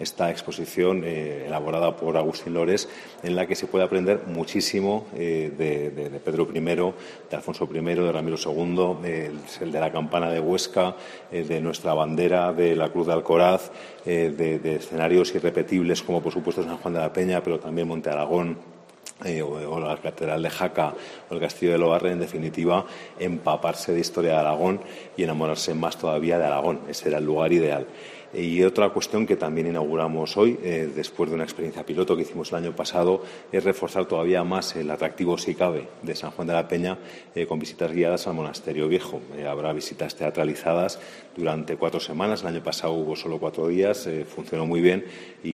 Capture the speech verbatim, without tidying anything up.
esta exposición eh, elaborada por Agustín Lores, en la que se puede aprender muchísimo eh, de, de, de Pedro primero, de Alfonso primero, de Ramiro segundo, eh, el de la campana de Huesca, eh, de nuestra bandera, de la Cruz de Alcoraz, eh, de, de escenarios irrepetibles como por supuesto San Juan de la Peña, pero también Monte Aragón, Eh, o, o la Catedral de Jaca o el Castillo de Loarre. En definitiva, empaparse de historia de Aragón y enamorarse más todavía de Aragón. Ese era el lugar ideal. Y otra cuestión que también inauguramos hoy, eh, después de una experiencia piloto que hicimos el año pasado, es reforzar todavía más el atractivo, si cabe, de San Juan de la Peña eh, con visitas guiadas al Monasterio Viejo. Eh, habrá visitas teatralizadas durante cuatro semanas. El año pasado hubo solo cuatro días, eh, funcionó muy bien. Y